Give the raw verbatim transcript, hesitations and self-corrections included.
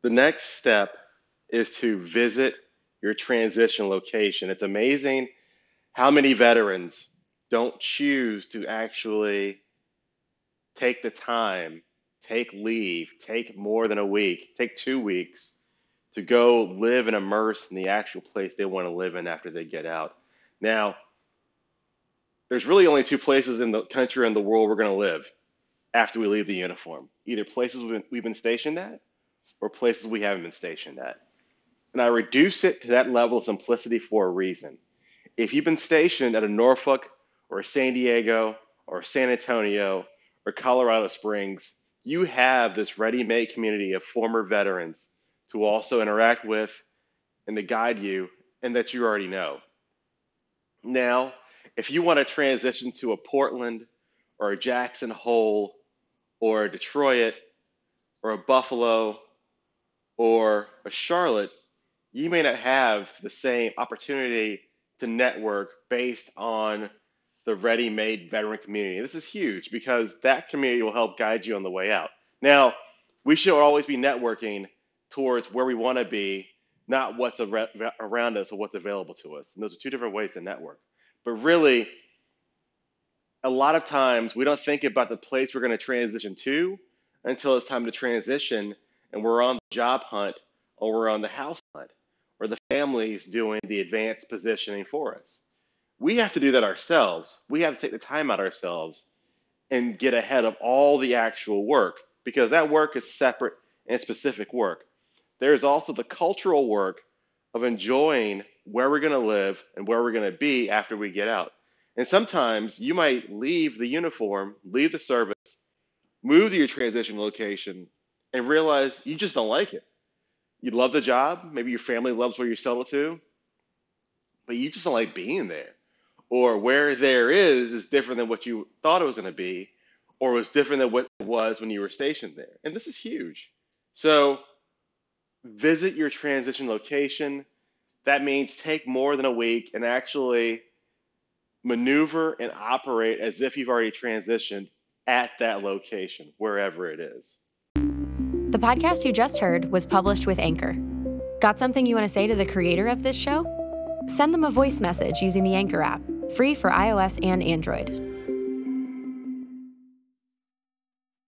The next step is to visit your transition location. It's amazing how many veterans don't choose to actually take the time, take leave, take more than a week, take two weeks to go live and immerse in the actual place they want to live in after they get out. Now, there's really only two places in the country and the world we're going to live after we leave the uniform. Either places we've been, we've been stationed at or places we haven't been stationed at. And I reduce it to that level of simplicity for a reason. If you've been stationed at a Norfolk or a San Diego or San Antonio or Colorado Springs, you have this ready-made community of former veterans to also interact with and to guide you and that you already know. Now, if you want to transition to a Portland or a Jackson Hole or a Detroit or a Buffalo or a Charlotte, you may not have the same opportunity to network based on the ready-made veteran community. This is huge because that community will help guide you on the way out. Now, we should always be networking towards where we want to be, not what's around us or what's available to us. And those are two different ways to network. But really, a lot of times we don't think about the place we're going to transition to until it's time to transition and we're on the job hunt or we're on the house hunt or the family's doing the advanced positioning for us. We have to do that ourselves. We have to take the time out ourselves and get ahead of all the actual work because that work is separate and specific work. There's also the cultural work of enjoying where we're going to live and where we're going to be after we get out. And sometimes you might leave the uniform, leave the service, move to your transition location, and realize you just don't like it. You love the job, maybe your family loves where you settle to, but you just don't like being there. Or where there is is different than what you thought it was going to be, or was different than what it was when you were stationed there. And this is huge. So visit your transition location. That means take more than a week and actually maneuver and operate as if you've already transitioned at that location, wherever it is. The podcast you just heard was published with Anchor. Got something you want to say to the creator of this show? Send them a voice message using the Anchor app, free for iOS and Android.